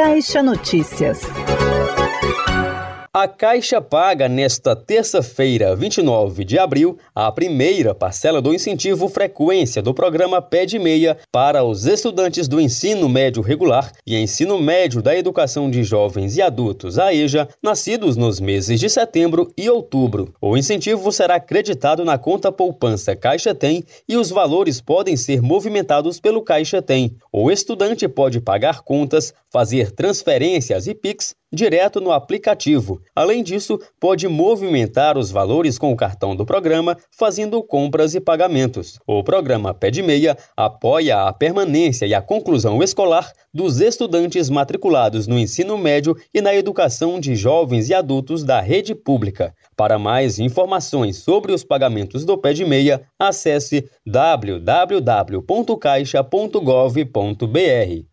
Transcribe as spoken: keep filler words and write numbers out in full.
Caixa Notícias. A Caixa paga nesta terça-feira, vinte e nove de abril, a primeira parcela do incentivo frequência do programa Pé de Meia para os estudantes do ensino médio regular e ensino médio da educação de jovens e adultos, a EJA, nascidos nos meses de setembro e outubro. O incentivo será creditado na conta poupança Caixa Tem e os valores podem ser movimentados pelo Caixa Tem. O estudante pode pagar contas, fazer transferências e Pix direto no aplicativo. Além disso, pode movimentar os valores com o cartão do programa, fazendo compras e pagamentos. O programa Pé de Meia apoia a permanência e a conclusão escolar dos estudantes matriculados no ensino médio e na educação de jovens e adultos da rede pública. Para mais informações sobre os pagamentos do Pé de Meia, acesse w w w ponto caixa ponto gov ponto b r.